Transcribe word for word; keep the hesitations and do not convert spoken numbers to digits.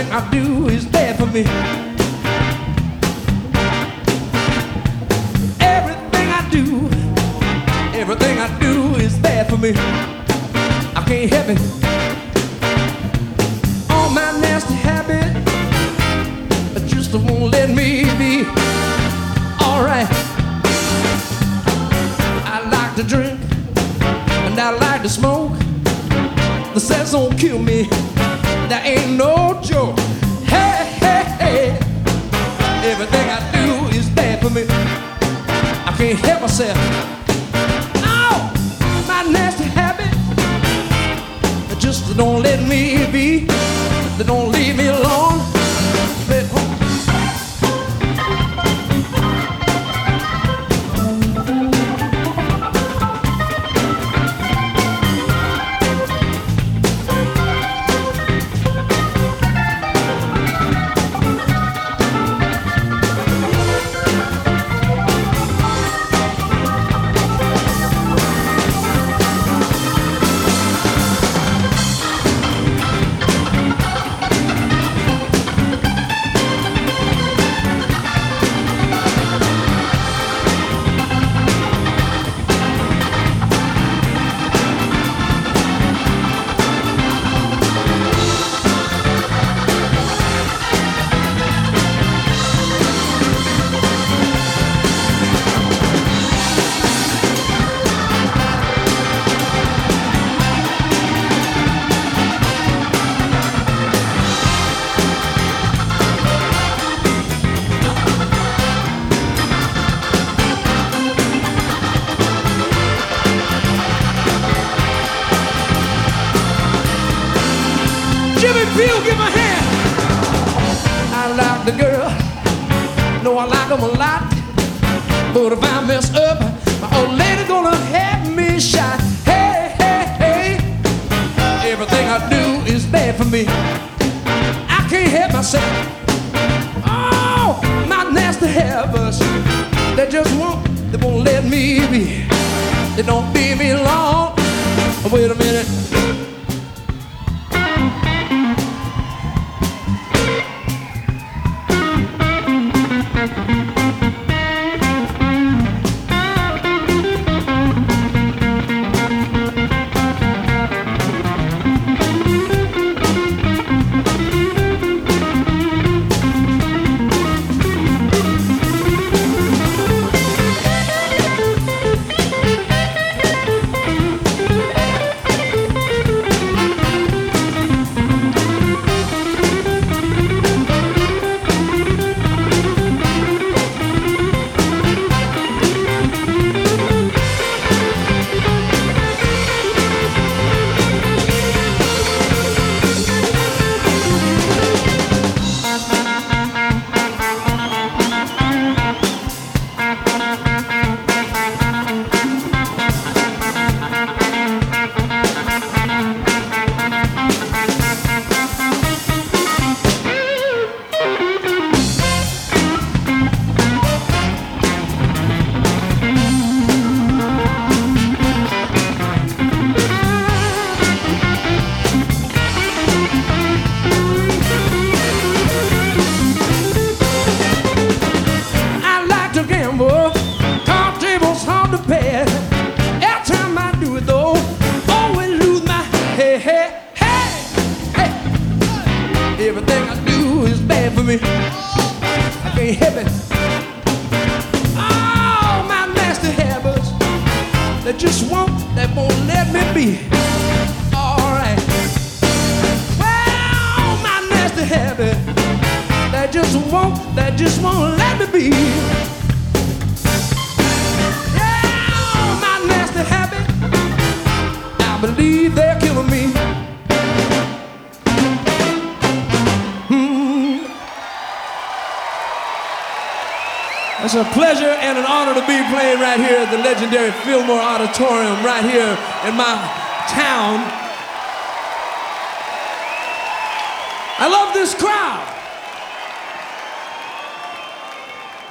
Everything I do is bad for me. Everything I do, everything I do is bad for me. I can't help it. All my nasty habit just won't let me be. Alright, I like to drink and I like to smoke. The sex won't kill me, that ain't no joke. Hey, hey, hey, everything I do is bad for me. I can't help myself. Oh, my nasty habit just don't let me be. They don't leave me alone. But, oh, Jimmy Peel, give a hand. I like the girl, know I like them a lot. But if I mess up, my old lady gonna have me shot. Hey, hey, hey, everything I do is bad for me. I can't help myself. Oh, my nasty habits, they just won't, they won't let me be. They don't leave me alone. Wait a minute. Everything I do is bad for me. I can't help it. Oh, my nasty habits, they just won't, they won't let me be. Alright. Well, my nasty habit, they just won't, they just won't let me be. Yeah, my nasty habit, I believe they're killing me. It's a pleasure and an honor to be playing right here at the legendary Fillmore Auditorium right here in my town. I love this crowd.